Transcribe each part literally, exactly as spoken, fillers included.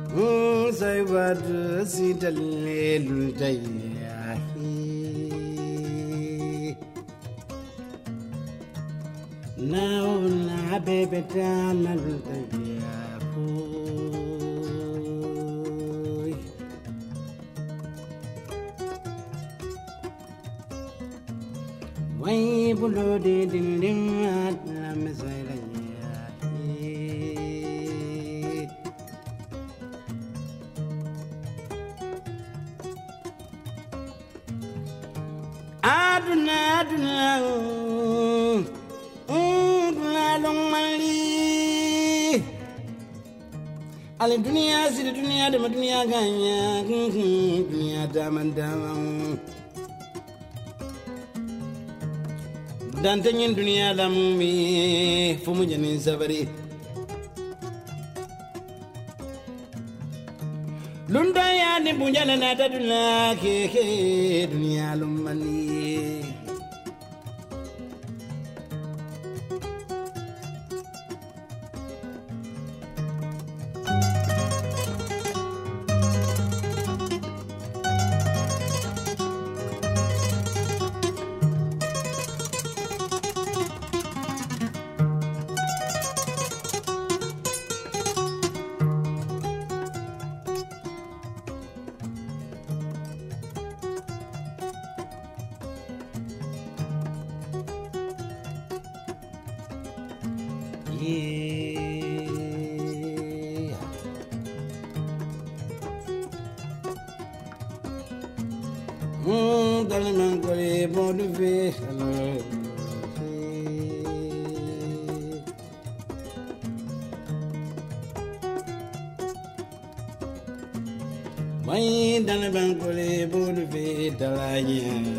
Say what see the little day. Now, na baby, down a little day. Why below the ding at la Messiah? Aduna, aduna, aduna, long mali. Ale dunia si dunia de dunia ganya, dunia daman daman. Dantenyin dunia lamumi, fumu janin sabari. Lunda ya ni bunjana na taduna ke dunia lumani. Yeah. Mm, darling, go le bon de vie. Why, darling, go le bon de vie, darling.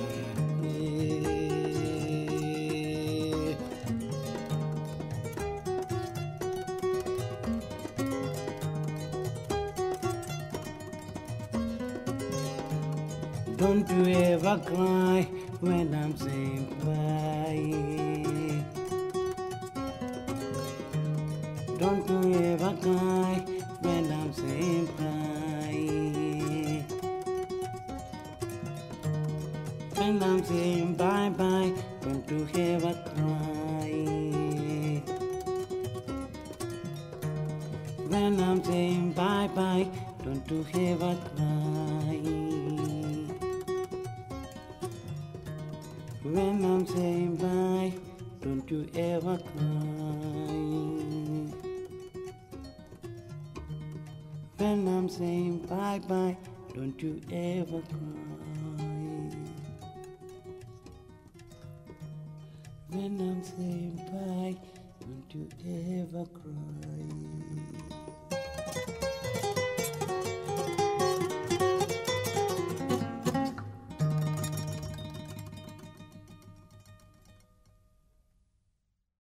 Don't you ever cry when I'm saying bye. Don't you ever cry when I'm saying bye. When I'm saying bye bye, don't you ever cry. When I'm saying bye bye, don't you ever cry. When I'm saying bye, don't you ever cry. When I'm saying bye bye, don't you ever cry. When I'm saying bye, don't you ever cry.